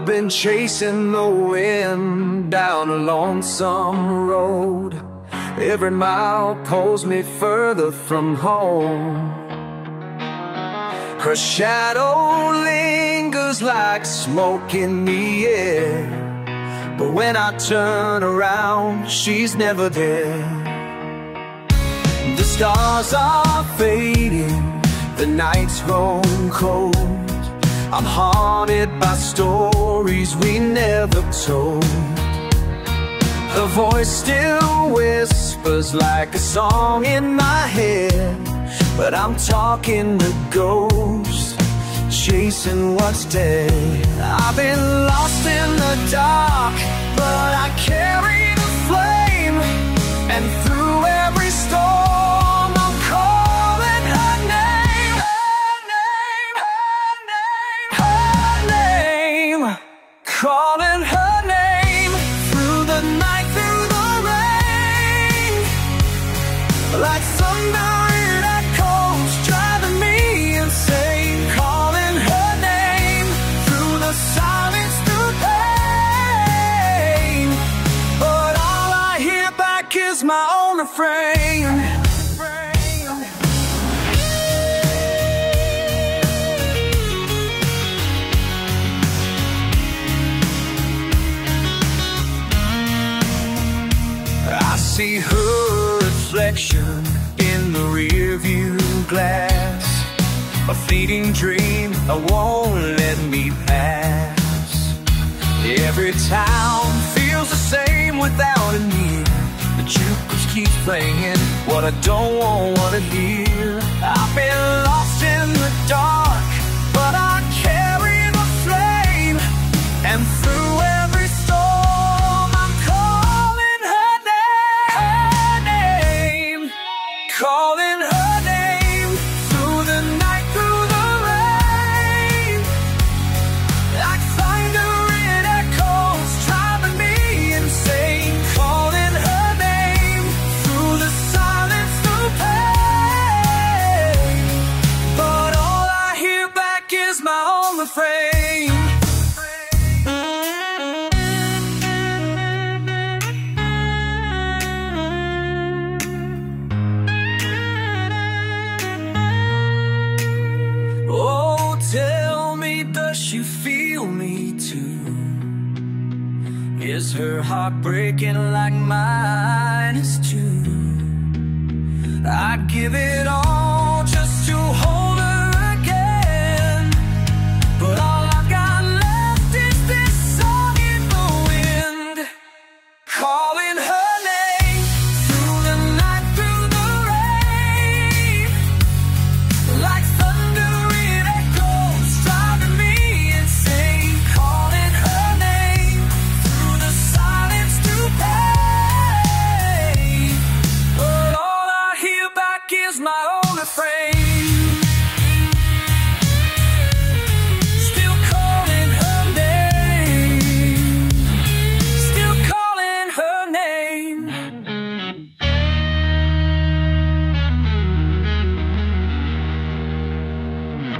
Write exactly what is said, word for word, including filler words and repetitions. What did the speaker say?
been chasing the wind down a lonesome road. Every mile pulls me further from home. Her shadow lingers like smoke in the air, but when I turn around, she's never there. The stars are fading, the night's grown cold. I'm haunted by stories we never told. Her voice still whispers like a song in my head, but I'm talking to ghosts, chasing what's dead. I've been lost in the dark, but I carry the flame, and through every storm I'm calling her name. Her name, her name, her name. Calling her name through the night, through the rain, like thunder in echoes driving me insane. Calling her name through the silence, through pain, but all I hear back is my own refrain. I see her reflection in the rearview glass, a fleeting dream that won't let me pass. Every town feels the same without a near. The jukebox keeps playing what I don't want to hear. I've been lost in the dark, but I carry the flame, and through every storm I'm calling her name. Calling her name through the night, through the rain, like thunder in echoes driving me insane. Calling her name through the silence, through pain, but all I hear back is my own refrain. Oh, tell me, does she feel me too? Is her heart breaking like mine is too? I'd give it all